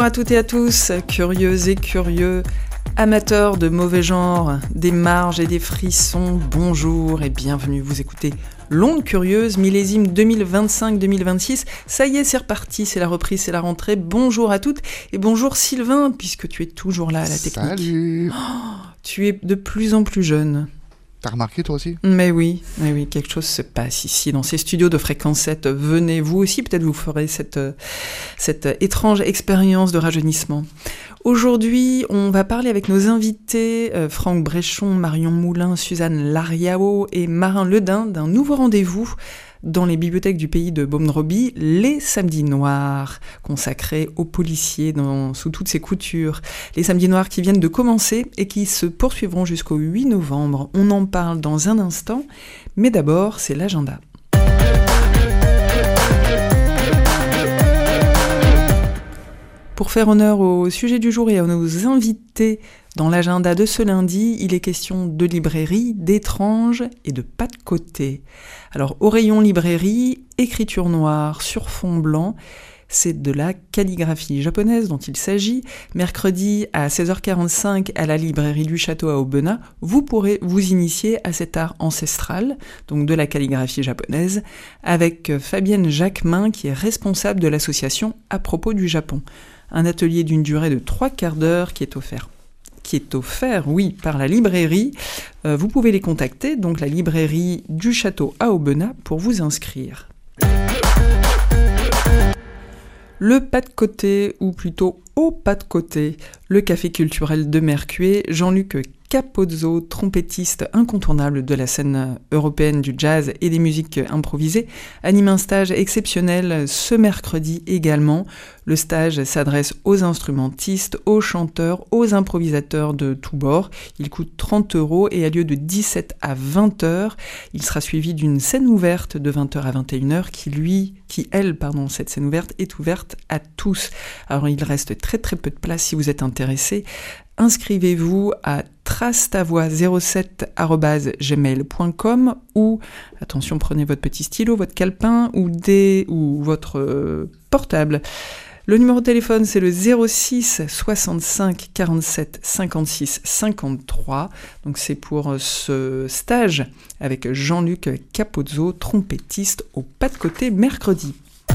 à toutes et à tous, curieuses et curieux, amateurs de mauvais genre, des marges et des frissons, bonjour et bienvenue. Vous écoutez L'Onde Curieuse, millésime 2025-2026. Ça y est, c'est reparti, c'est la reprise, c'est la rentrée. Bonjour à toutes et bonjour Sylvain, puisque tu es toujours là à la technique. Salut. Tu es de plus en plus jeune. T'as remarqué toi aussi ? Mais oui, quelque chose se passe ici, dans ces studios de Fréquence 7. Venez, vous aussi, peut-être vous ferez cette étrange expérience de rajeunissement. Aujourd'hui, on va parler avec nos invités, Franck Bréchon, Marion Moulin, Suzanne Lariao et Marin Ledin, d'un nouveau rendez-vous dans les bibliothèques du pays de Beaune-Robie, les Samedis Noirs, consacrés aux policiers sous toutes ses coutures. Les Samedis Noirs qui viennent de commencer et qui se poursuivront jusqu'au 8 novembre. On en parle dans un instant, mais d'abord, c'est l'agenda. Pour faire honneur au sujet du jour et à nos invités dans l'agenda de ce lundi, il est question de librairie, d'étranges et de pas de côté. Alors, au rayon librairie, écriture noire sur fond blanc, c'est de la calligraphie japonaise dont il s'agit. Mercredi à 16h45 à la librairie du Château à Aubenas, vous pourrez vous initier à cet art ancestral, donc de la calligraphie japonaise, avec Fabienne Jacquemin qui est responsable de l'association À propos du Japon. Un atelier d'une durée de 3/4 d'heure qui est offert, oui, par la librairie. Vous pouvez les contacter, donc la librairie du Château à Aubenas, pour vous inscrire. Le pas de côté, ou plutôt au pas de côté, le café culturel de Mercué, Jean-Luc Capozzo, trompettiste incontournable de la scène européenne du jazz et des musiques improvisées, anime un stage exceptionnel ce mercredi également. Le stage s'adresse aux instrumentistes, aux chanteurs, aux improvisateurs de tous bords. Il coûte 30 € et a lieu de 17 à 20h. Il sera suivi d'une scène ouverte de 20h à 21h cette scène ouverte est ouverte à tous. Alors il reste très très peu de place si vous êtes intéressé. Inscrivez-vous à tracetavoix07@gmail.com ou, attention, prenez votre petit stylo, votre calepin ou votre portable. Le numéro de téléphone, c'est le 06 65 47 56 53. Donc c'est pour ce stage avec Jean-Luc Capozzo, trompettiste au pas de côté mercredi.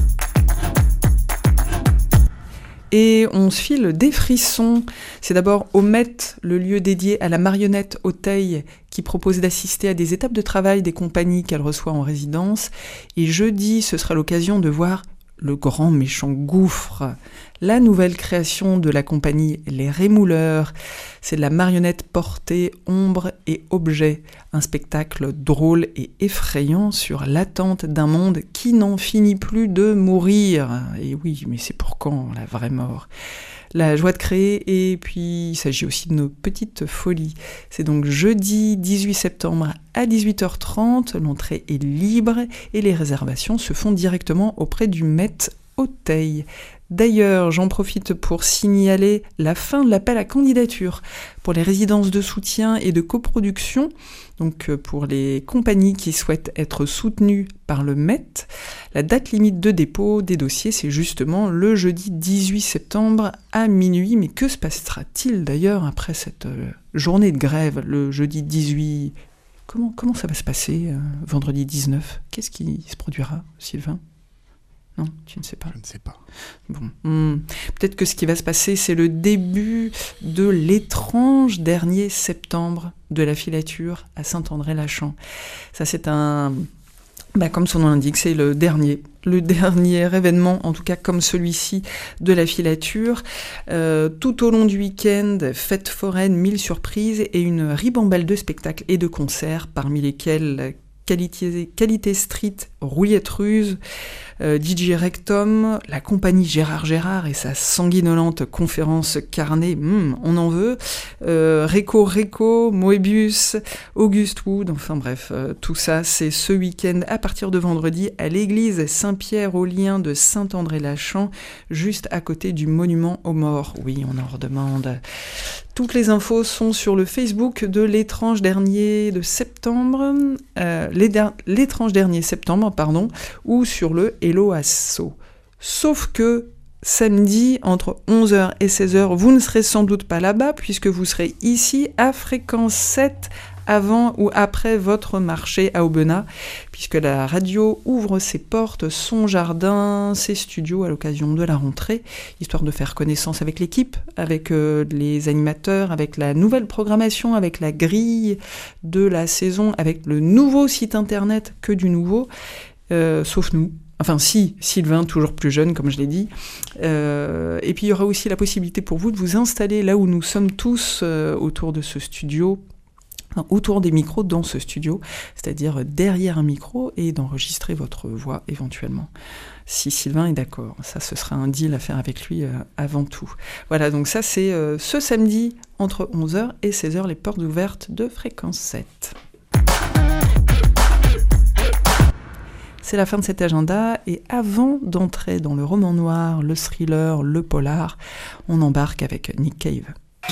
Et on se file des frissons. C'est d'abord au Met, le lieu dédié à la marionnette Auteuil, qui propose d'assister à des étapes de travail des compagnies qu'elle reçoit en résidence. Et jeudi, ce sera l'occasion de voir Le Grand Méchant Gouffre, la nouvelle création de la compagnie Les Rémouleurs. C'est de la marionnette portée, ombre et objet. Un spectacle drôle et effrayant sur l'attente d'un monde qui n'en finit plus de mourir. Et oui, mais c'est pour quand la vraie mort ? La joie de créer, et puis il s'agit aussi de nos petites folies. C'est donc jeudi 18 septembre à 18h30, l'entrée est libre et les réservations se font directement auprès du Met Auteuil. D'ailleurs, j'en profite pour signaler la fin de l'appel à candidature pour les résidences de soutien et de coproduction, donc pour les compagnies qui souhaitent être soutenues par le Met. La date limite de dépôt des dossiers, c'est justement le jeudi 18 septembre à minuit. Mais que se passera-t-il d'ailleurs après cette journée de grève, le jeudi 18 ? Comment ça va se passer vendredi 19 ? Qu'est-ce qui se produira, Sylvain ? Non, tu ne sais pas. Je ne sais pas. Bon, peut-être que ce qui va se passer, c'est le début de l'étrange dernier septembre de la filature à Saint-André-Lachamp. Ça, c'est comme son nom l'indique, c'est le dernier événement, en tout cas comme celui-ci, de la filature. Tout au long du week-end, fête foraine, 1000 surprises et une ribambelle de spectacles et de concerts, parmi lesquels Qualité Street, Rouillette Ruse, DJ Rectum, la compagnie Gérard et sa sanguinolente conférence carnet, on en veut, Réco, Moebius, Auguste Wood, enfin bref, tout ça c'est ce week-end à partir de vendredi à l'église Saint-Pierre-aux-Liens de Saint-André-Lachamp, juste à côté du monument aux morts. Oui, on en redemande. Toutes les infos sont sur le Facebook de l'étrange dernier septembre, ou sur le Hello Asso. Sauf que samedi, entre 11h et 16h, vous ne serez sans doute pas là-bas, puisque vous serez ici, à Fréquence 7, avant ou après votre marché à Aubenas, puisque la radio ouvre ses portes, son jardin, ses studios à l'occasion de la rentrée, histoire de faire connaissance avec l'équipe, avec les animateurs, avec la nouvelle programmation, avec la grille de la saison, avec le nouveau site internet, que du nouveau, sauf nous. Enfin si, Sylvain, toujours plus jeune, comme je l'ai dit. Et puis il y aura aussi la possibilité pour vous de vous installer là où nous sommes tous autour de ce studio, autour des micros dans ce studio, c'est-à-dire derrière un micro, et d'enregistrer votre voix éventuellement. Si Sylvain est d'accord, ça ce sera un deal à faire avec lui avant tout. Voilà, donc ça c'est ce samedi entre 11h et 16h, les portes ouvertes de Fréquence 7. C'est la fin de cet agenda, et avant d'entrer dans le roman noir, le thriller, le polar, on embarque avec Nick Cave.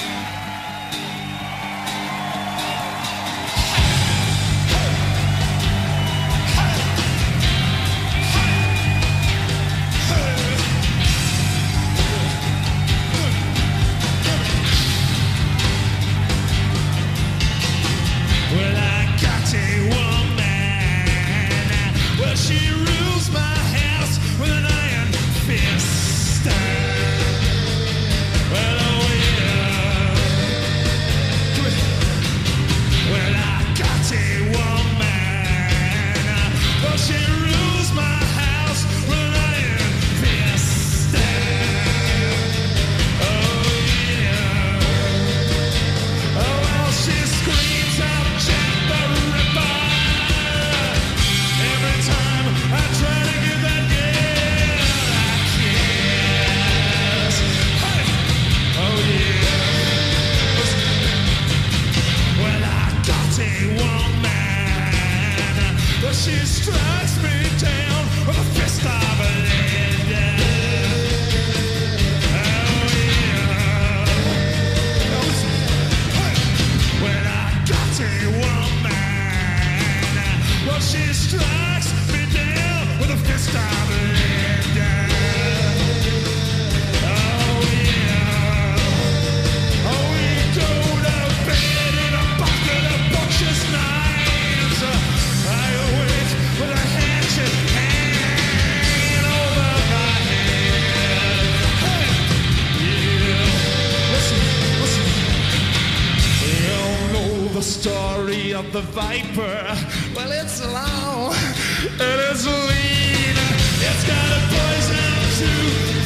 The viper, well, it's long and it's lean. It's got a poison tooth.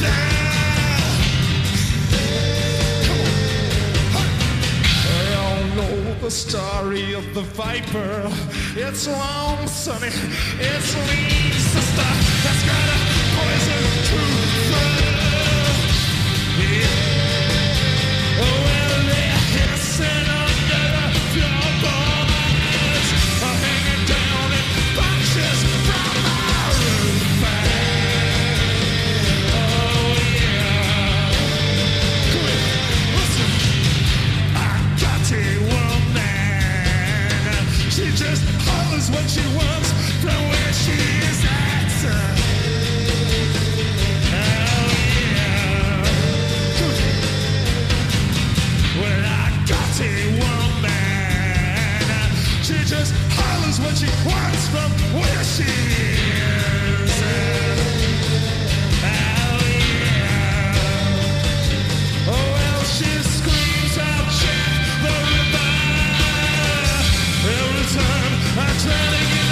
They all know the story of the viper. It's long, sonny. It's lean, sister. That's got a poison tooth. Yeah. Oh, well, they're hissing under the floorboard. What she wants from where she is at. Oh yeah. Well, I got a woman. She just hollers what she wants from where she is. Oh yeah. Oh well, she screams out, check the river. Every time I try to get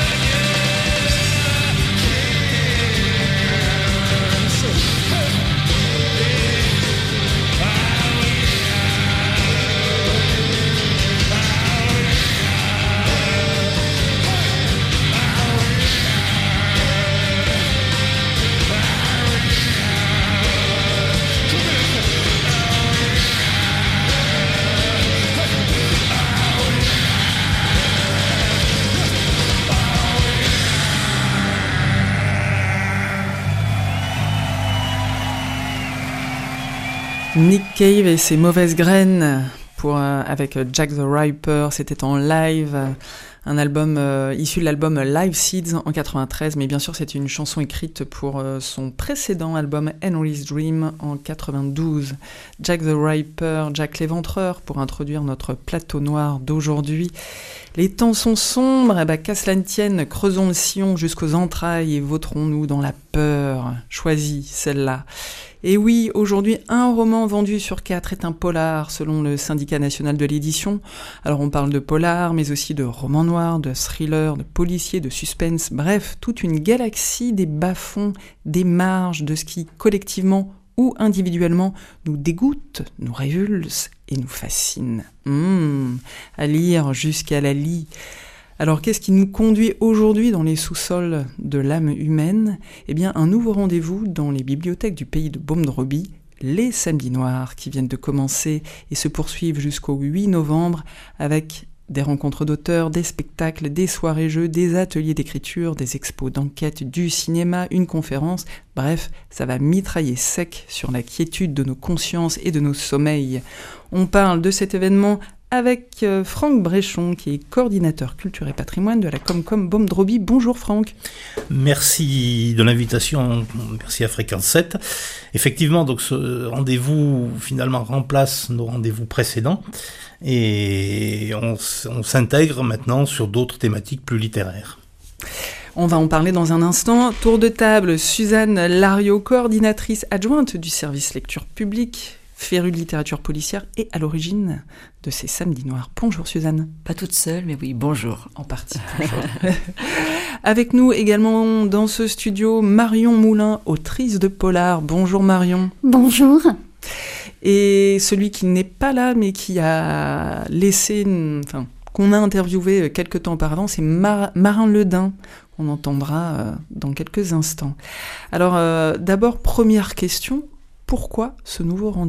Nick Cave et ses mauvaises graines avec Jack the Ripper, c'était en live un album issu de l'album Live Seeds en 93, mais bien sûr c'est une chanson écrite pour son précédent album Henry's Dream en 92. Jack the Ripper, Jack l'Éventreur, pour introduire notre plateau noir d'aujourd'hui. Les temps sont sombres, qu'à cela ne tienne, creusons le sillon jusqu'aux entrailles et vautrons-nous dans la peur. Choisis celle-là. Et oui, aujourd'hui, un roman vendu sur 4 est un polar, selon le syndicat national de l'édition. Alors on parle de polar, mais aussi de romans noirs, de thrillers, de policiers, de suspense, bref, toute une galaxie des bas-fonds, des marges, de ce qui, collectivement ou individuellement, nous dégoûte, nous révulse et nous fascine. À lire jusqu'à la lie. Alors, qu'est-ce qui nous conduit aujourd'hui dans les sous-sols de l'âme humaine ? Eh bien, un nouveau rendez-vous dans les bibliothèques du pays de Baume-de-Roby, les Samedis Noirs, qui viennent de commencer et se poursuivent jusqu'au 8 novembre avec des rencontres d'auteurs, des spectacles, des soirées-jeux, des ateliers d'écriture, des expos d'enquête, du cinéma, une conférence. Bref, ça va mitrailler sec sur la quiétude de nos consciences et de nos sommeils. On parle de cet événement avec Franck Bréchon, qui est coordinateur culture et patrimoine de la Comcom Baume-de-Roby. Bonjour Franck. Merci de l'invitation, merci à Fréquence 7. Effectivement, donc ce rendez-vous finalement remplace nos rendez-vous précédents et on s'intègre maintenant sur d'autres thématiques plus littéraires. On va en parler dans un instant. Tour de table, Suzanne Lariot, coordinatrice adjointe du service lecture publique, férue de littérature policière et à l'origine de ces Samedis Noirs. Bonjour Suzanne. Pas toute seule, mais oui, bonjour. En partie, bonjour. Avec nous également dans ce studio, Marion Moulin, autrice de polar. Bonjour Marion. Bonjour. Et celui qui n'est pas là, mais qui a laissé, qu'on a interviewé quelques temps auparavant, c'est Marin Ledin, qu'on entendra dans quelques instants. Alors, d'abord, première question. Pourquoi ce nouveau rendez-vous ?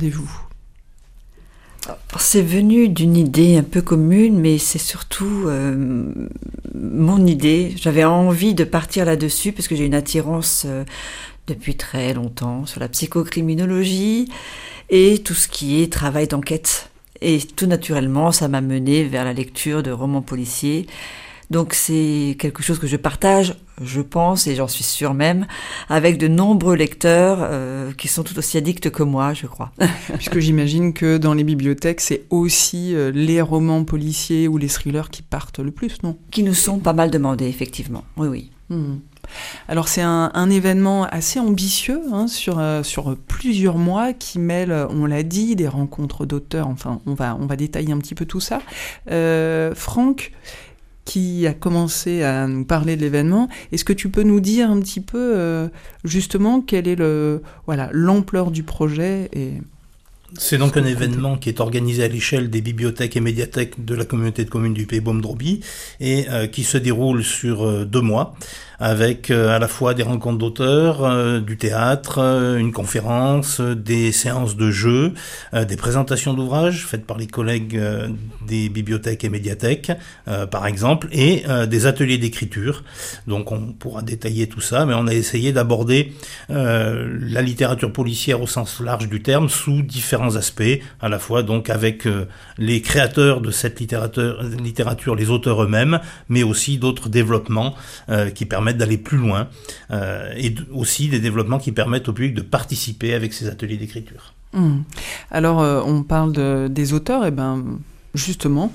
C'est venu d'une idée un peu commune, mais c'est surtout mon idée. J'avais envie de partir là-dessus parce que j'ai une attirance depuis très longtemps sur la psychocriminologie et tout ce qui est travail d'enquête. Et tout naturellement, ça m'a mené vers la lecture de romans policiers. Donc c'est quelque chose que je partage, je pense, et j'en suis sûre même, avec de nombreux lecteurs qui sont tout aussi addicts que moi, je crois. Puisque j'imagine que dans les bibliothèques, c'est aussi les romans policiers ou les thrillers qui partent le plus, non ? Qui nous sont pas mal demandés, effectivement. Oui, oui. Alors c'est un événement assez ambitieux sur plusieurs mois qui mêle, on l'a dit, des rencontres d'auteurs. Enfin, on va détailler un petit peu tout ça. Franck, qui a commencé à nous parler de l'événement, est-ce que tu peux nous dire un petit peu justement quelle est l'ampleur du projet et... C'est donc un événement qui est organisé à l'échelle des bibliothèques et médiathèques de la communauté de communes du Pays Baume-de-Roby et qui se déroule sur 2 mois avec à la fois des rencontres d'auteurs, du théâtre, une conférence, des séances de jeux, des présentations d'ouvrages faites par les collègues des bibliothèques et médiathèques, par exemple, et des ateliers d'écriture. Donc on pourra détailler tout ça, mais on a essayé d'aborder la littérature policière au sens large du terme sous différents aspects, à la fois donc avec les créateurs de cette littérature, les auteurs eux-mêmes, mais aussi d'autres développements qui permettent d'aller plus loin et aussi des développements qui permettent au public de participer avec ces ateliers d'écriture. Alors, on parle des auteurs, et justement,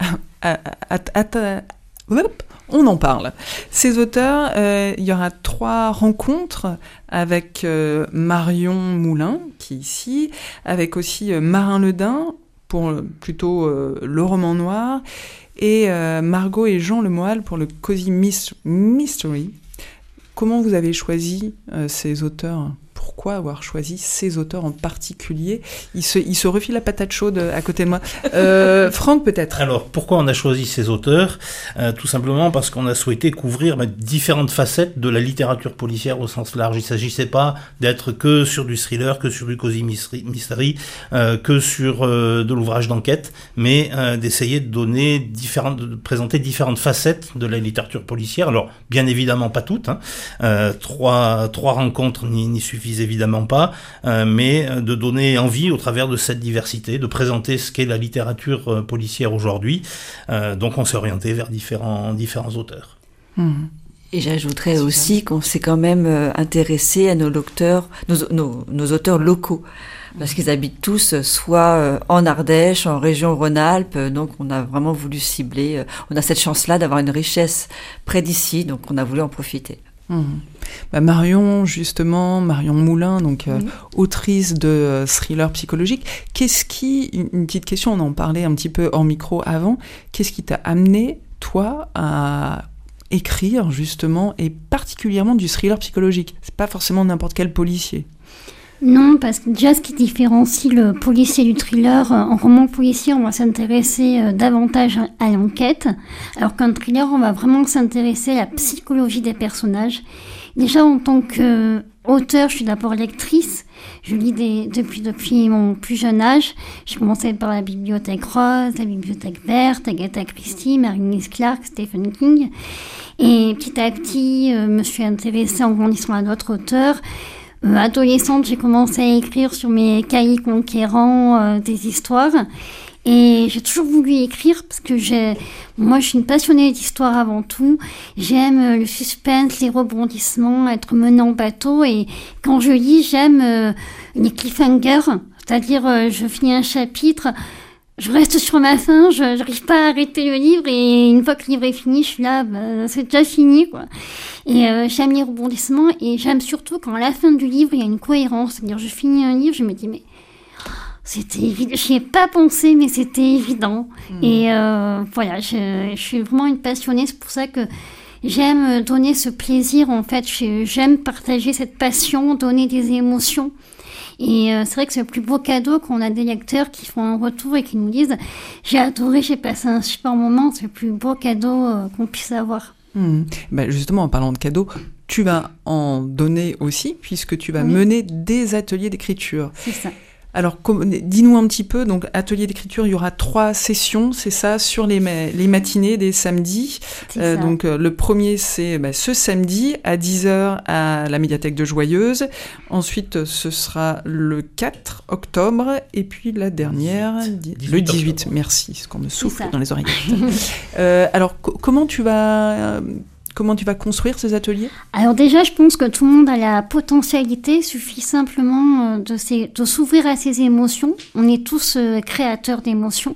on en parle. Ces auteurs, il y aura 3 rencontres avec Marion Moulin, qui est ici, avec aussi Marin Ledin, pour plutôt le roman noir, et Margot et Jean Lemoyle pour le Cozy Mystery. Comment vous avez choisi ces auteurs ? Pourquoi avoir choisi ces auteurs en particulier ? Il se refile la patate chaude à côté de moi. Franck, peut-être. Alors, pourquoi on a choisi ces auteurs ? Tout simplement parce qu'on a souhaité couvrir différentes facettes de la littérature policière au sens large. Il ne s'agissait pas d'être que sur du thriller, que sur du cozy mystery, que sur de l'ouvrage d'enquête, mais d'essayer de présenter différentes facettes de la littérature policière. Alors, bien évidemment, pas toutes. 3 rencontres n'y suffisent évidemment pas, mais de donner envie au travers de cette diversité, de présenter ce qu'est la littérature policière aujourd'hui. Donc on s'est orienté vers différents auteurs. Et j'ajouterais aussi qu'on s'est quand même intéressé à nos lecteurs, nos auteurs locaux. Parce qu'ils habitent tous soit en Ardèche, en région Rhône-Alpes, donc on a vraiment voulu cibler, on a cette chance-là d'avoir une richesse près d'ici, donc on a voulu en profiter. Marion Moulin, donc autrice de thrillers psychologiques. Une petite question, on en parlait un petit peu hors micro avant, qu'est-ce qui t'a amené, toi, à écrire justement, et particulièrement du thriller psychologique? C'est pas forcément n'importe quel policier. Non, parce que déjà, ce qui différencie le policier du thriller, en roman policier, on va s'intéresser davantage à l'enquête, alors qu'un thriller, on va vraiment s'intéresser à la psychologie des personnages. Déjà, en tant qu'auteur, je suis d'abord lectrice. Je lis depuis mon plus jeune âge. J'ai commencé par la Bibliothèque Rose, la Bibliothèque Verte, Agatha Christie, Mary Clark, Stephen King. Et petit à petit, me suis intéressée en grandissant à d'autres auteurs. Adolescente, j'ai commencé à écrire sur mes cahiers conquérants des histoires. Et j'ai toujours voulu écrire parce que moi je suis une passionnée d'histoire avant tout. J'aime le suspense, les rebondissements, être menée en bateau. Et quand je lis, j'aime les cliffhangers. C'est-à-dire, je finis un chapitre, je reste sur ma fin, je n'arrive pas à arrêter le livre. Et une fois que le livre est fini, je suis là, c'est déjà fini, quoi. Et j'aime les rebondissements et j'aime surtout quand à la fin du livre, il y a une cohérence. C'est-à-dire, je finis un livre, je me dis, mais c'était évident. Je n'y ai pas pensé, mais c'était évident. Et voilà, je suis vraiment une passionnée. C'est pour ça que j'aime donner ce plaisir, en fait. J'aime partager cette passion, donner des émotions. Et c'est vrai que c'est le plus beau cadeau quand on a des lecteurs qui font un retour et qui nous disent « J'ai adoré, j'ai passé un super moment ». C'est le plus beau cadeau qu'on puisse avoir. Justement, en parlant de cadeaux, tu vas en donner aussi, puisque tu vas mener des ateliers d'écriture. C'est ça. Alors, dis-nous un petit peu, donc atelier d'écriture, il y aura 3 sessions, c'est ça, sur les matinées des samedis. Donc le premier, c'est ce samedi à 10h à la médiathèque de Joyeuse. Ensuite, ce sera le 4 octobre. Et puis la dernière, le 18. Octobre. Merci, ce qu'on me souffle dans les oreilles. Alors, comment tu vas construire ces ateliers ? Alors déjà, je pense que tout le monde a la potentialité. Il suffit simplement de s'ouvrir à ses émotions. On est tous créateurs d'émotions.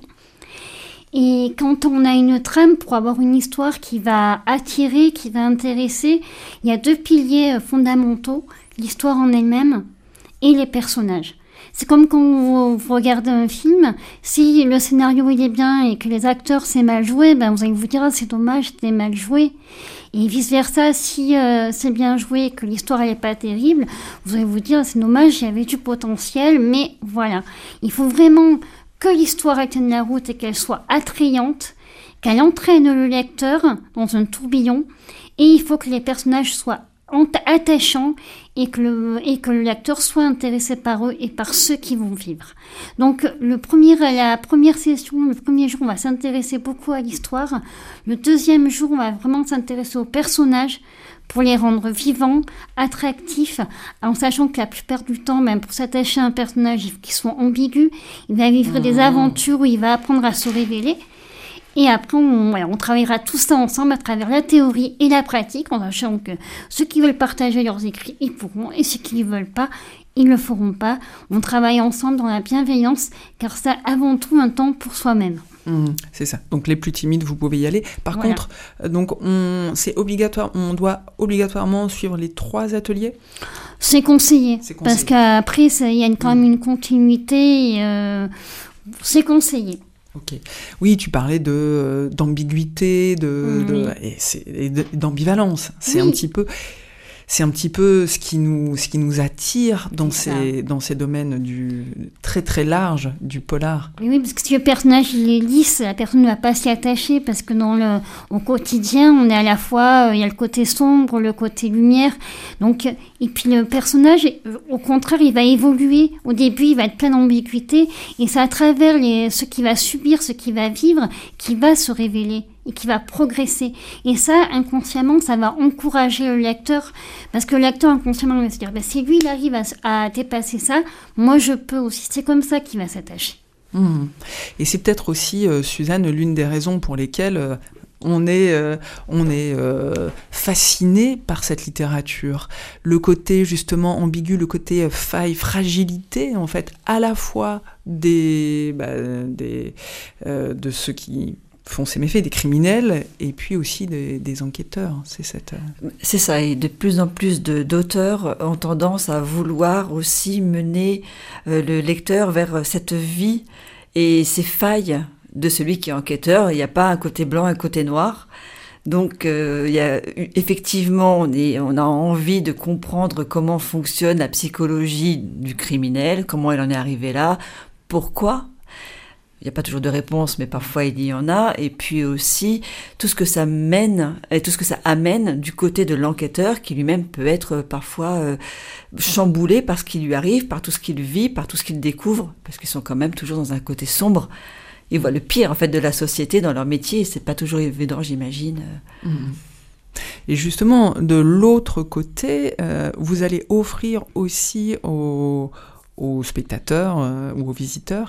Et quand on a une trame pour avoir une histoire qui va attirer, qui va intéresser, il y a 2 piliers fondamentaux, l'histoire en elle-même et les personnages. C'est comme quand vous regardez un film, si le scénario il est bien et que les acteurs c'est mal joué, vous allez vous dire « c'est dommage, c'était mal joué ». Et vice-versa, si c'est bien joué et que l'histoire elle est pas terrible, vous allez vous dire « c'est dommage, il y avait du potentiel ». Mais voilà, il faut vraiment que l'histoire elle tienne la route et qu'elle soit attrayante, qu'elle entraîne le lecteur dans un tourbillon. Et il faut que les personnages soient attachants et que le lecteur soit intéressé par eux et par ceux qui vont vivre. Donc la première session, le premier jour, on va s'intéresser beaucoup à l'histoire. Le deuxième jour, on va vraiment s'intéresser aux personnages pour les rendre vivants, attractifs, en sachant que la plupart du temps, même pour s'attacher à un personnage, il faut qu'il soit ambigu. Il va vivre des aventures où il va apprendre à se révéler. Et après, on travaillera tout ça ensemble à travers la théorie et la pratique, en sachant que ceux qui veulent partager leurs écrits, ils pourront, et ceux qui ne veulent pas, ils ne le feront pas. On travaille ensemble dans la bienveillance, car c'est avant tout un temps pour soi-même. C'est ça. Donc les plus timides, vous pouvez y aller. Par contre, donc c'est obligatoire. On doit obligatoirement suivre les 3 ateliers. C'est conseillé. Parce qu'après, il y a quand même une continuité. C'est conseillé. Ok. Oui, tu parlais d'ambiguïté, et d'ambivalence. C'est un petit peu. C'est un petit peu ce qui nous attire dans ces domaines très très larges du polar. Oui, parce que si le personnage il est lisse, la personne ne va pas s'y attacher parce que au quotidien, on est à la fois, il y a le côté sombre, le côté lumière. Donc, et puis le personnage, au contraire, il va évoluer. Au début, il va être plein d'ambiguïté et c'est à travers ce qu'il va subir, ce qu'il va vivre, qu'il va se révéler. et qui va progresser. Et ça, inconsciemment, ça va encourager le lecteur, parce que le lecteur, inconsciemment, va se dire, si lui, il arrive à dépasser ça, moi, je peux aussi. C'est comme ça qu'il va s'attacher. Et c'est peut-être aussi, Suzanne, l'une des raisons pour lesquelles on est fasciné par cette littérature. Le côté justement ambigu, le côté faille, fragilité, en fait, à la fois de ceux qui font ces méfaits, des criminels, et puis aussi des enquêteurs. C'est ça, et de plus en plus d'auteurs ont tendance à vouloir aussi mener le lecteur vers cette vie et ces failles de celui qui est enquêteur. Il n'y a pas un côté blanc, un côté noir. Donc, effectivement, on a envie de comprendre comment fonctionne la psychologie du criminel, comment elle en est arrivée là, pourquoi. Il n'y a pas toujours de réponse, mais parfois il y en a. Et puis aussi, tout ce que ça mène, et tout ce que ça amène du côté de l'enquêteur, qui lui-même peut être parfois chamboulé par ce qui lui arrive, par tout ce qu'il vit, par tout ce qu'il découvre, parce qu'ils sont quand même toujours dans un côté sombre. Ils voient le pire, en fait, de la société dans leur métier, et c'est pas toujours évident, j'imagine. Et justement, de l'autre côté, vous allez offrir aussi aux spectateurs ou aux visiteurs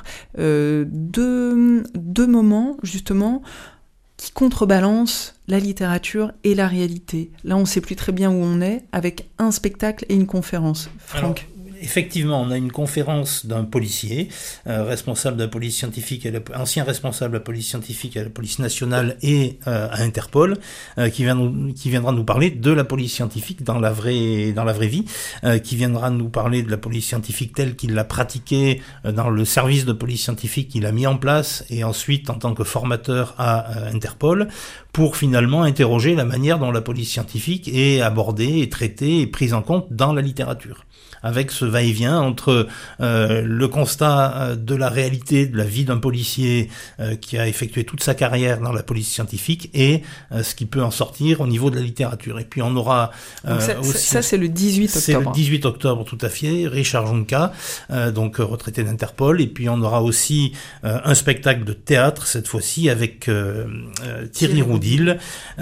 deux moments, justement, qui contrebalancent la littérature et la réalité. Là, on ne sait plus très bien où on est, avec un spectacle et une conférence. Franck. Effectivement, on a une conférence d'un policier, responsable de la police scientifique, ancien responsable de la police scientifique à la police nationale et à Interpol, qui viendra nous parler de la police scientifique dans la vraie vie, qui viendra nous parler de la police scientifique telle qu'il l'a pratiquée dans le service de police scientifique qu'il a mis en place et ensuite en tant que formateur à Interpol, pour finalement interroger la manière dont la police scientifique est abordée, et traitée et prise en compte dans la littérature. Avec ce va-et-vient entre le constat de la réalité de la vie d'un policier qui a effectué toute sa carrière dans la police scientifique et ce qui peut en sortir au niveau de la littérature. Et puis on aura ça c'est le 18 octobre. C'est le 18 octobre, tout à fait. Richard Junka, donc retraité d'Interpol. Et puis on aura aussi un spectacle de théâtre, cette fois-ci, avec Thierry Roudil,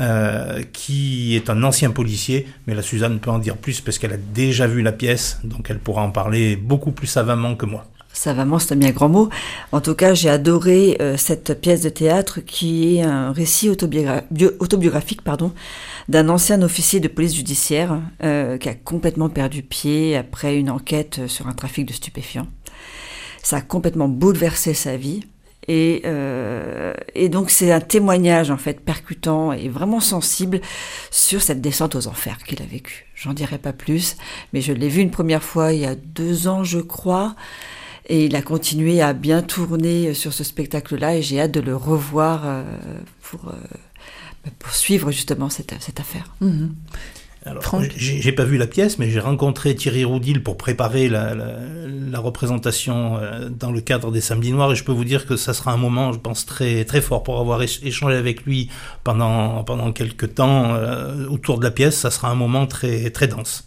qui est un ancien policier. Mais là, Suzanne peut en dire plus parce qu'elle a déjà vu la pièce. Donc elle pourra en parler beaucoup plus savamment que moi. Savamment, c'est un bien grand mot. En tout cas, j'ai adoré cette pièce de théâtre qui est un récit autobiographique d'un ancien officier de police judiciaire qui a complètement perdu pied après une enquête sur un trafic de stupéfiants. Ça a complètement bouleversé sa vie. Et donc c'est un témoignage en fait percutant et vraiment sensible sur cette descente aux enfers qu'il a vécue. J'en dirai pas plus, mais je l'ai vu une première fois il y a 2 ans je crois, et il a continué à bien tourner sur ce spectacle-là et j'ai hâte de le revoir pour suivre justement cette affaire. Alors, j'ai pas vu la pièce, mais j'ai rencontré Thierry Roudil pour préparer la représentation dans le cadre des Samedis Noirs, et je peux vous dire que ça sera un moment, je pense, très très fort pour avoir échangé avec lui pendant quelques temps autour de la pièce. Ça sera un moment très très dense.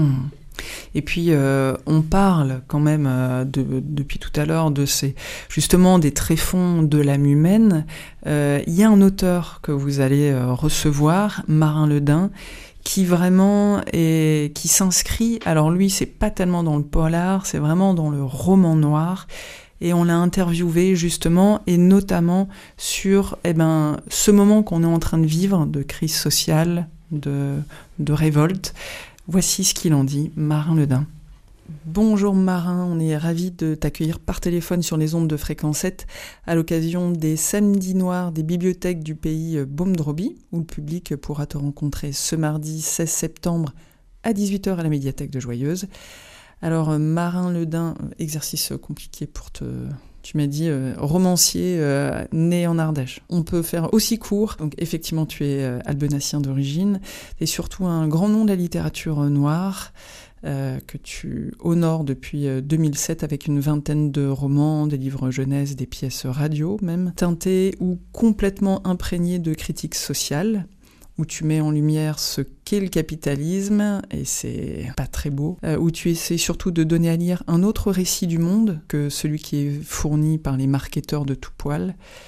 Et puis on parle quand même depuis tout à l'heure de justement des tréfonds de l'âme humaine. Il y a un auteur que vous allez recevoir, Marin Ledin, qui vraiment qui s'inscrit, alors lui c'est pas tellement dans le polar, c'est vraiment dans le roman noir, et on l'a interviewé justement et notamment sur ce moment qu'on est en train de vivre de crise sociale, de révolte. Voici ce qu'il en dit, Marin Ledin. Bonjour Marin, on est ravis de t'accueillir par téléphone sur les ondes de Fréquence 7 à l'occasion des Samedis Noirs des bibliothèques du pays Beaume-Droby, où le public pourra te rencontrer ce mardi 16 septembre à 18h à la médiathèque de Joyeuse. Alors Marin Ledin, exercice compliqué tu m'as dit romancier né en Ardèche. On peut faire aussi court. Donc effectivement tu es albenassien d'origine et surtout un grand nom de la littérature noire. Que tu honores depuis 2007 avec une vingtaine de romans, des livres jeunesse, des pièces radio même, teintés ou complètement imprégnés de critiques sociales, où tu mets en lumière ce qu'est le capitalisme, et c'est pas très beau, où tu essaies surtout de donner à lire un autre récit du monde que celui qui est fourni par les marketeurs de tout poil,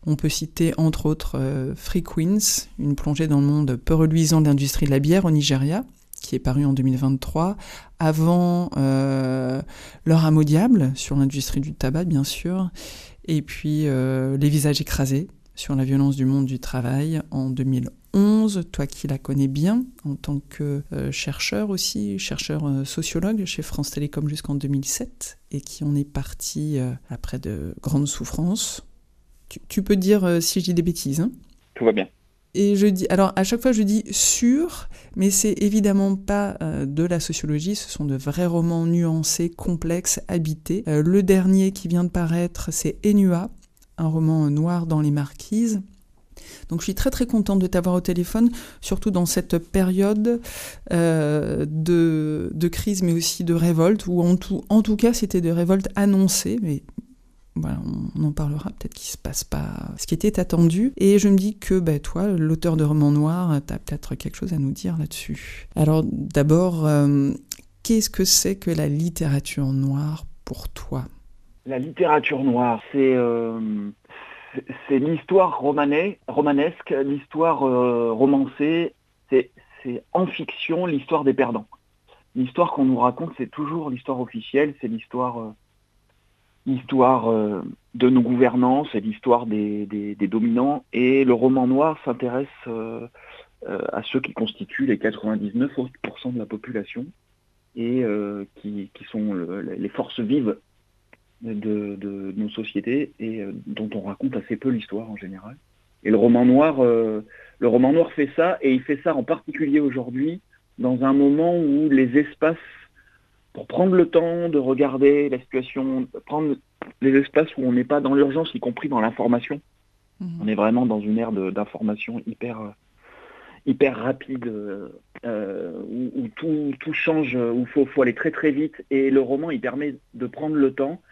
On peut citer entre autres Free Queens, une plongée dans le monde peu reluisant de l'industrie de la bière au Nigeria, qui est paru en 2023, avant L'heure à mot diable, sur l'industrie du tabac bien sûr, et puis Les visages écrasés, sur la violence du monde du travail en 2011, toi qui la connais bien en tant que chercheur aussi, chercheur sociologue chez France Télécom jusqu'en 2007, et qui en est parti après de grandes souffrances. Tu peux dire si je dis des bêtises, hein ? Tout va bien. Et je dis, alors à chaque fois je dis sûr, mais c'est évidemment pas de la sociologie, ce sont de vrais romans nuancés, complexes, habités. Le dernier qui vient de paraître, c'est Enua, un roman noir dans les marquises. Donc je suis très très contente de t'avoir au téléphone, surtout dans cette période de crise, mais aussi de révolte, ou en tout cas c'était de révolte annoncée, mais voilà, on en parlera, peut-être qu'il ne se passe pas ce qui était attendu. Et je me dis que toi, l'auteur de romans noirs, tu as peut-être quelque chose à nous dire là-dessus. Alors d'abord, qu'est-ce que c'est que la littérature noire pour toi ? La littérature noire, c'est l'histoire romanesque, l'histoire romancée, c'est en fiction l'histoire des perdants. L'histoire qu'on nous raconte, c'est toujours l'histoire officielle, c'est l'histoire de nos gouvernants, c'est l'histoire des dominants, et le roman noir s'intéresse à ceux qui constituent les 99% de la population et qui sont les forces vives de nos sociétés et dont on raconte assez peu l'histoire en général. Et le roman noir fait ça, et il fait ça en particulier aujourd'hui dans un moment où les espaces, pour prendre le temps de regarder la situation, prendre les espaces où on n'est pas dans l'urgence, y compris dans l'information. On est vraiment dans une ère d'information hyper rapide, où tout change, où il faut aller très très vite. Et le roman, il permet de prendre le temps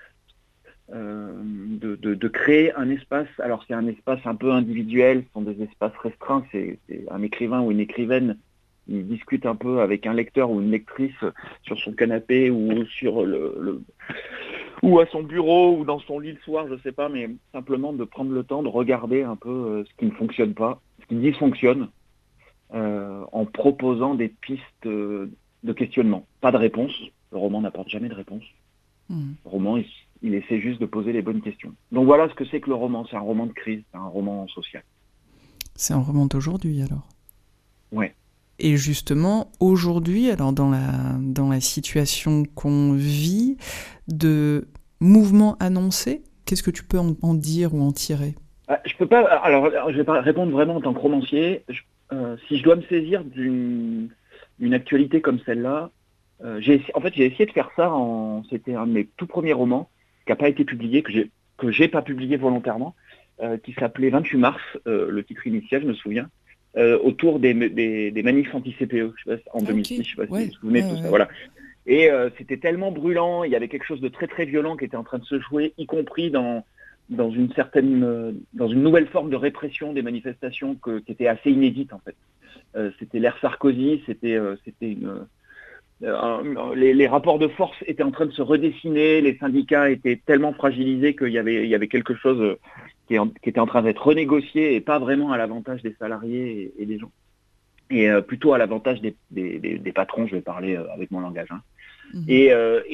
de créer un espace. Alors c'est un espace un peu individuel, ce sont des espaces restreints, c'est un écrivain ou une écrivaine, il discute un peu avec un lecteur ou une lectrice sur son canapé ou sur ou à son bureau ou dans son lit le soir, je sais pas, mais simplement de prendre le temps de regarder un peu ce qui ne fonctionne pas, ce qui dysfonctionne, en proposant des pistes de questionnement. Pas de réponse, le roman n'apporte jamais de réponse. Le roman, il essaie juste de poser les bonnes questions. Donc voilà ce que c'est que le roman, c'est un roman de crise, c'est un roman social. C'est un roman d'aujourd'hui alors ? Ouais. Et justement, aujourd'hui, alors dans la situation qu'on vit, de mouvements annoncés, qu'est-ce que tu peux en dire ou en tirer ? Je peux pas. Alors, je vais pas répondre vraiment en tant que romancier. Si je dois me saisir d'une actualité comme celle-là, j'ai essayé de faire ça. C'était un de mes tout premiers romans qui n'a pas été publié, que j'ai pas publié volontairement, qui s'appelait 28 mars, le titre initial, je me souviens. Autour des manifs anti-CPE, je sais pas, en 2006, je sais pas si vous vous souvenez de tout ça, voilà. Et c'était tellement brûlant, il y avait quelque chose de très très violent qui était en train de se jouer, y compris dans une nouvelle forme de répression des manifestations qui était assez inédite en fait. C'était l'ère Sarkozy, les rapports de force étaient en train de se redessiner, les syndicats étaient tellement fragilisés qu'il y avait quelque chose qui était en train d'être renégocié et pas vraiment à l'avantage des salariés et des gens. Et plutôt à l'avantage des patrons, je vais parler avec mon langage. Hein. Et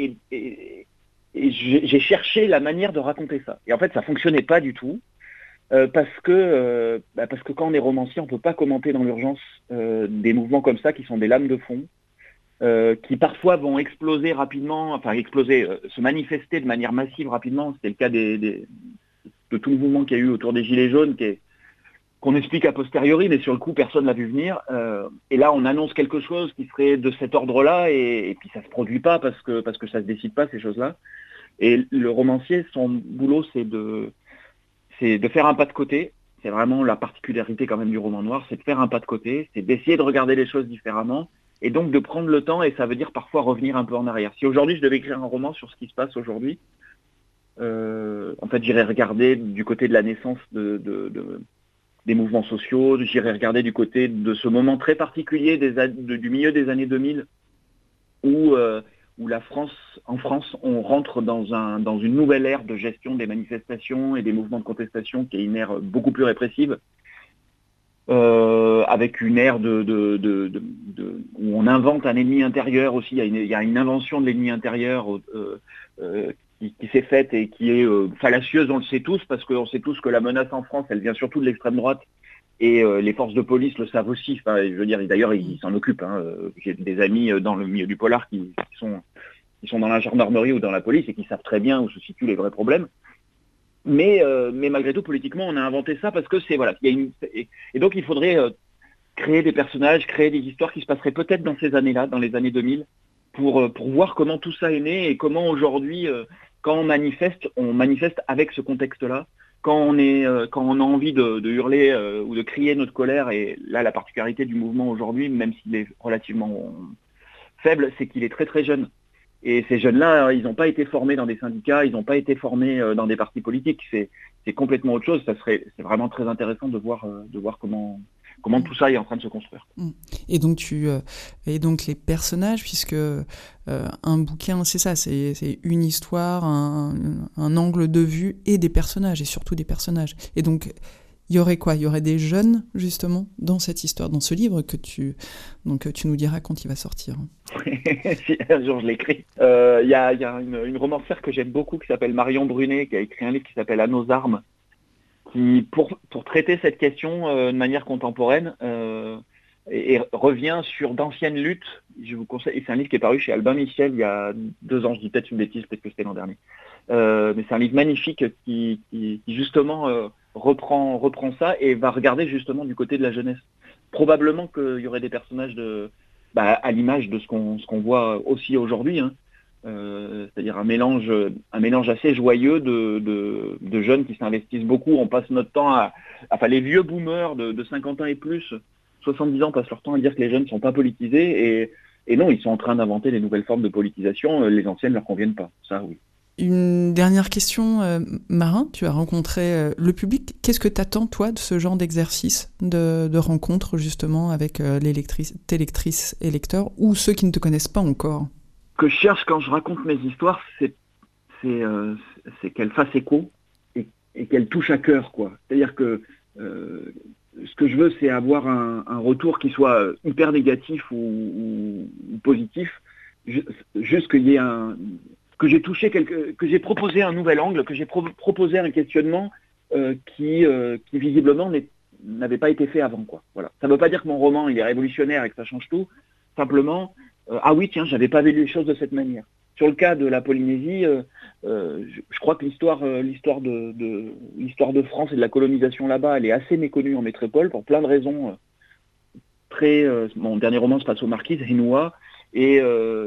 j'ai cherché la manière de raconter ça. Et en fait, ça fonctionnait pas du tout. Parce que quand on est romancier, on peut pas commenter dans l'urgence des mouvements comme ça qui sont des lames de fond, qui parfois vont exploser rapidement, se manifester de manière massive rapidement. C'était le cas de tout le mouvement qu'il y a eu autour des Gilets jaunes, qu'on explique a posteriori, mais sur le coup, personne l'a vu venir. Et là, on annonce quelque chose qui serait de cet ordre-là, et puis ça se produit pas parce que ça se décide pas, ces choses-là. Et le romancier, son boulot, c'est de faire un pas de côté. C'est vraiment la particularité quand même du roman noir, c'est de faire un pas de côté, c'est d'essayer de regarder les choses différemment, et donc de prendre le temps, et ça veut dire parfois revenir un peu en arrière. Si aujourd'hui je devais écrire un roman sur ce qui se passe aujourd'hui, en fait j'irais regarder du côté de la naissance des mouvements sociaux, j'irais regarder du côté de ce moment très particulier du milieu des années 2000, où où en France, on rentre dans une nouvelle ère de gestion des manifestations et des mouvements de contestation qui est une ère beaucoup plus répressive, avec une ère où on invente un ennemi intérieur aussi. Il y a une invention de l'ennemi intérieur qui s'est faite et qui est fallacieuse, on le sait tous, parce qu'on sait tous que la menace en France, elle vient surtout de l'extrême droite, et les forces de police le savent aussi. Enfin, je veux dire, d'ailleurs, ils s'en occupent. Hein. J'ai des amis dans le milieu du polar qui sont dans la gendarmerie ou dans la police et qui savent très bien où se situent les vrais problèmes. Mais malgré tout, politiquement, on a inventé ça parce que et donc il faudrait créer des personnages, créer des histoires qui se passeraient peut-être dans ces années-là, dans les années 2000, pour voir comment tout ça est né et comment aujourd'hui, quand on manifeste avec ce contexte-là. Quand on a envie de hurler ou de crier notre colère, et là la particularité du mouvement aujourd'hui, même s'il est relativement faible, c'est qu'il est très très jeune. Et ces jeunes-là, ils n'ont pas été formés dans des syndicats, ils n'ont pas été formés dans des partis politiques. C'est complètement autre chose. C'est vraiment très intéressant de voir comment tout ça est en train de se construire. Et donc les personnages, puisque un bouquin, c'est ça, c'est une histoire, un angle de vue et des personnages, et surtout des personnages. Et donc, il y aurait quoi ? Il y aurait des jeunes, justement, dans cette histoire, dans ce livre que tu nous diras quand il va sortir. Si un jour je l'écris. Il y a une romancière que j'aime beaucoup qui s'appelle Marion Brunet, qui a écrit un livre qui s'appelle À nos armes, qui, pour traiter cette question de manière contemporaine, et revient sur d'anciennes luttes. Je vous conseille, et c'est un livre qui est paru chez Albin Michel il y a 2 ans, je dis peut-être une bêtise, peut-être que c'était l'an dernier. Mais c'est un livre magnifique qui justement reprend ça et va regarder justement du côté de la jeunesse. Probablement qu'il y aurait des personnages à l'image de ce qu'on voit aussi aujourd'hui, hein. C'est-à-dire un mélange assez joyeux de jeunes qui s'investissent beaucoup. On passe notre temps les vieux boomers de 50 ans et plus, 70 ans, passent leur temps à dire que les jeunes ne sont pas politisés, et non, ils sont en train d'inventer des nouvelles formes de politisation. Les anciennes ne leur conviennent pas, ça oui. Une dernière question, Marin, tu as rencontré le public. Qu'est-ce que tu attends, toi, de ce genre d'exercice, de rencontre, justement, avec tes lectrices et lecteurs, ou ceux qui ne te connaissent pas encore ? Ce que je cherche quand je raconte mes histoires, c'est qu'elles fassent écho et qu'elles touchent à cœur, quoi. C'est-à-dire que ce que je veux, c'est avoir un retour qui soit hyper négatif ou positif, juste qu'il y ait que j'ai proposé un nouvel angle, que j'ai proposé un questionnement qui visiblement n'avait pas été fait avant, quoi. Voilà. Ça ne veut pas dire que mon roman il est révolutionnaire et que ça change tout. Simplement, ah oui, tiens, j'avais pas vu les choses de cette manière. Sur le cas de la Polynésie, je crois que l'histoire de France et de la colonisation là-bas, elle est assez méconnue en métropole pour plein de raisons. Mon dernier roman se passe aux Marquises, Henua, et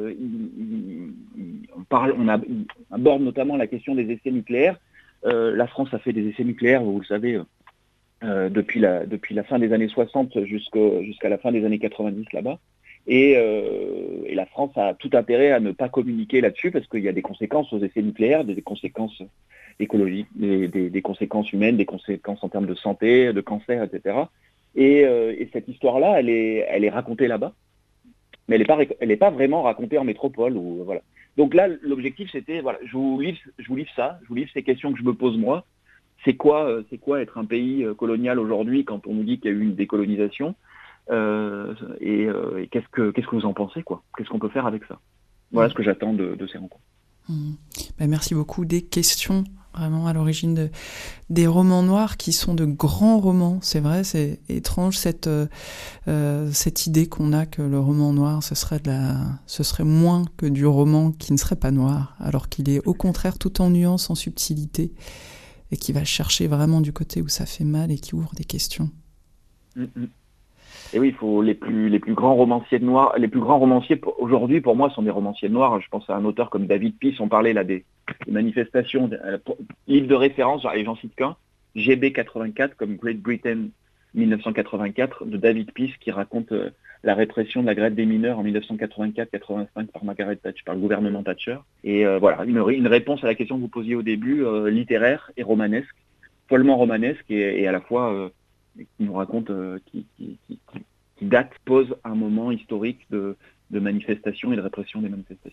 on aborde notamment la question des essais nucléaires. La France a fait des essais nucléaires, vous le savez, depuis la fin des années 60 jusqu'à la fin des années 90 là-bas. Et la France a tout intérêt à ne pas communiquer là-dessus parce qu'il y a des conséquences aux essais nucléaires, des conséquences écologiques, des conséquences humaines, des conséquences en termes de santé, de cancer, etc. Et cette histoire-là, elle est racontée là-bas, mais elle n'est pas vraiment racontée en métropole. Voilà. Donc là, l'objectif, c'était, voilà, je vous livre ces questions que je me pose moi. C'est quoi être un pays colonial aujourd'hui quand on nous dit qu'il y a eu une décolonisation ? Et qu'est-ce que vous en pensez, quoi ? Qu'est-ce qu'on peut faire avec ça ? Voilà ce que j'attends de ces rencontres. Merci beaucoup. Des questions vraiment à l'origine des romans noirs qui sont de grands romans. C'est vrai, c'est étrange cette idée qu'on a que le roman noir ce serait moins que du roman qui ne serait pas noir, alors qu'il est au contraire tout en nuances, en subtilité, et qui va chercher vraiment du côté où ça fait mal et qui ouvre des questions. Et oui, il faut les plus grands romanciers noirs, les plus grands romanciers aujourd'hui pour moi sont des romanciers noirs. Je pense à un auteur comme David Peace. On parlait là des manifestations, livre de référence, et j'en cite qu'un, GB 84 comme Great Britain 1984 de David Peace qui raconte la répression de la grève des mineurs en 1984-85 par Margaret Thatcher, par le gouvernement Thatcher. Et voilà, une réponse à la question que vous posiez au début, littéraire et romanesque, follement romanesque et à la fois qui nous raconte, qui pose un moment historique de manifestation et de répression des manifestations.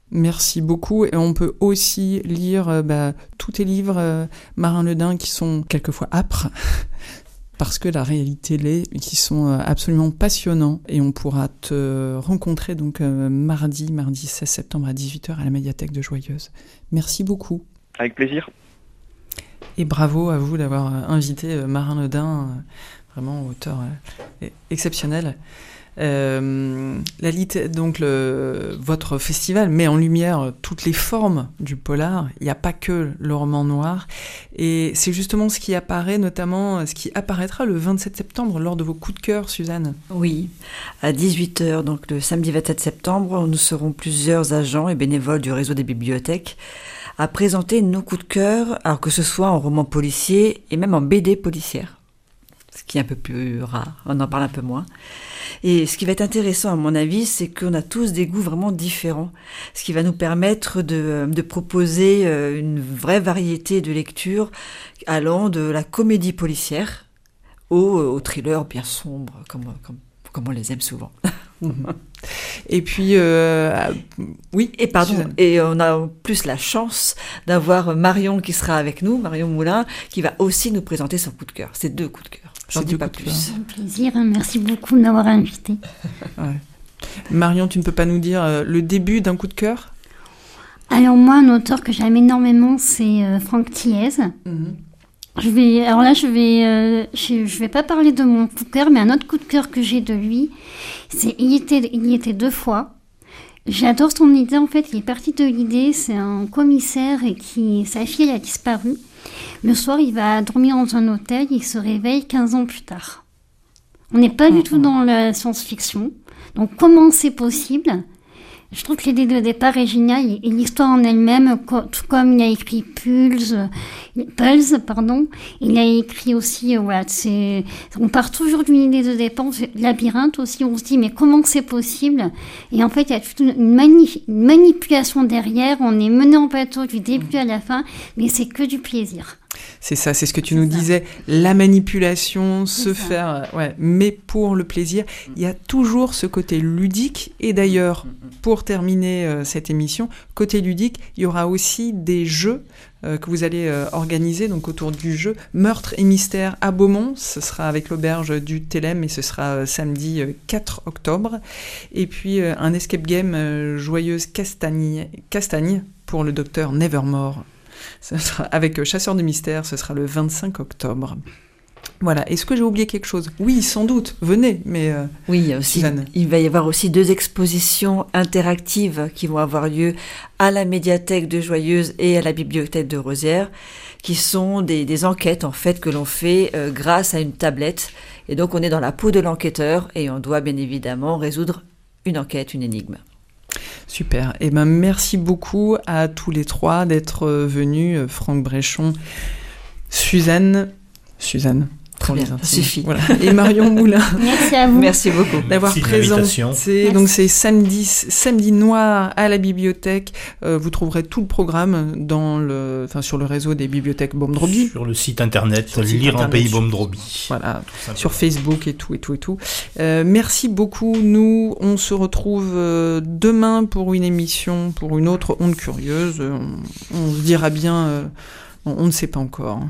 Merci beaucoup. Et on peut aussi lire tous tes livres, Marin Ledin, qui sont quelquefois âpres, parce que la réalité l'est, qui sont absolument passionnants. Et on pourra te rencontrer donc mardi 16 septembre à 18h à la médiathèque de Joyeuse. Merci beaucoup. Avec plaisir. Et bravo à vous d'avoir invité Marin Ledin, vraiment auteur exceptionnel. Votre festival met en lumière toutes les formes du polar. Il n'y a pas que le roman noir. Et c'est justement ce qui apparaît, notamment ce qui apparaîtra le 27 septembre lors de vos coups de cœur, Suzanne. Oui, à 18h, donc le samedi 27 septembre, nous serons plusieurs agents et bénévoles du réseau des bibliothèques à présenter nos coups de cœur, alors que ce soit en roman policier et même en BD policière. Ce qui est un peu plus rare, on en parle un peu moins. Et ce qui va être intéressant à mon avis, c'est qu'on a tous des goûts vraiment différents, ce qui va nous permettre de proposer une vraie variété de lectures allant de la comédie policière au thriller bien sombre, comme on les aime souvent. Et puis, oui. Et pardon. Suzanne. Et on a en plus la chance d'avoir Marion qui sera avec nous, Marion Moulin, qui va aussi nous présenter son coup de cœur. C'est 2 coups de cœur. J'en dis pas plus. C'est un plaisir. Merci beaucoup de m'avoir invité. Ouais. Marion, tu ne peux pas nous dire le début d'un coup de cœur ? Alors moi, un auteur que j'aime énormément, c'est Franck Thiès. Je vais pas parler de mon coup de cœur, mais un autre coup de cœur que j'ai de lui, c'est Il y était 2 fois. J'adore son idée, en fait, il est parti de l'idée, c'est un commissaire et sa fille a disparu. Le soir, il va dormir dans un hôtel, il se réveille 15 ans plus tard. On n'est pas du tout dans la science-fiction, donc comment c'est possible ? Je trouve que l'idée de départ est géniale et l'histoire en elle-même, tout comme il a écrit Pulse, il a écrit aussi, on part toujours d'une idée de départ, Labyrinthe aussi, on se dit mais comment c'est possible ? Et en fait, il y a toute une manipulation derrière, on est mené en bateau du début à la fin, mais c'est que du plaisir. C'est ça, c'est ce que tu nous disais, la manipulation, mais pour le plaisir. Il y a toujours ce côté ludique. Et d'ailleurs, pour terminer cette émission, côté ludique, il y aura aussi des jeux que vous allez organiser, donc autour du jeu Meurtre et Mystère à Beaumont. Ce sera avec l'auberge du Télème et ce sera samedi 4 octobre. Et puis un escape game Joyeuse Castagne pour le docteur Nevermore. Ce sera avec Chasseur de mystères, ce sera le 25 octobre. Voilà, est-ce que j'ai oublié quelque chose ? Oui, sans doute, venez, mais... Oui, aussi, il va y avoir aussi 2 expositions interactives qui vont avoir lieu à la médiathèque de Joyeuse et à la bibliothèque de Rosières, qui sont des enquêtes, en fait, que l'on fait grâce à une tablette. Et donc, on est dans la peau de l'enquêteur et on doit bien évidemment résoudre une enquête, une énigme. Super. Eh ben, merci beaucoup à tous les 3 d'être venus, Franck Bréchon, Suzanne. Très bien, ça suffit. Voilà. Et Marion Moulin. Merci à vous. Merci beaucoup d'avoir présenté. Donc c'est samedi noir à la bibliothèque. Vous trouverez tout le programme sur le réseau des bibliothèques Baume-Droby. Sur le site internet Lire un pays Baume-Droby. Voilà, sur Facebook et tout. Merci beaucoup. Nous, on se retrouve demain pour une émission, pour une autre onde curieuse. On se dira bien. On ne sait pas encore.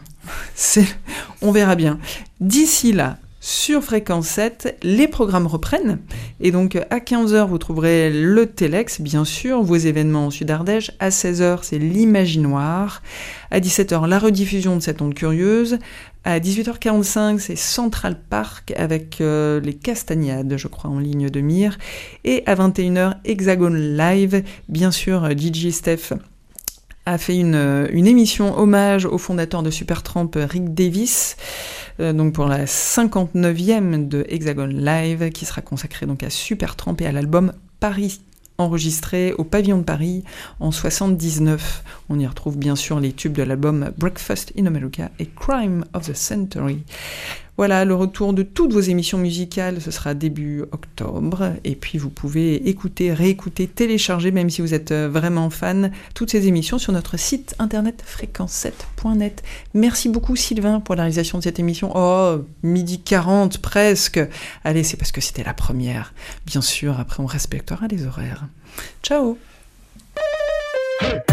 On verra bien. D'ici là, sur Fréquence 7, les programmes reprennent. Et donc, à 15h, vous trouverez le Télex, bien sûr, vos événements en Sud-Ardèche. À 16h, c'est l'Imaginoire. À 17h, la rediffusion de cette onde curieuse. À 18h45, c'est Central Park avec les Castagnades, je crois, en ligne de mire. Et à 21h, Hexagone Live. Bien sûr, DJ Steph a fait une émission hommage au fondateur de Supertramp, Rick Davis, donc pour la 59e de Hexagone Live, qui sera consacrée donc à Supertramp et à l'album Paris, enregistré au Pavillon de Paris en 79. On y retrouve bien sûr les tubes de l'album Breakfast in America et Crime of the Century. Voilà, le retour de toutes vos émissions musicales, ce sera début octobre. Et puis vous pouvez écouter, réécouter, télécharger, même si vous êtes vraiment fan, toutes ces émissions sur notre site internet fréquence7.net. Merci beaucoup Sylvain pour la réalisation de cette émission. Oh, 12h40 presque. Allez, c'est parce que c'était la première. Bien sûr, après on respectera les horaires. Ciao. hey.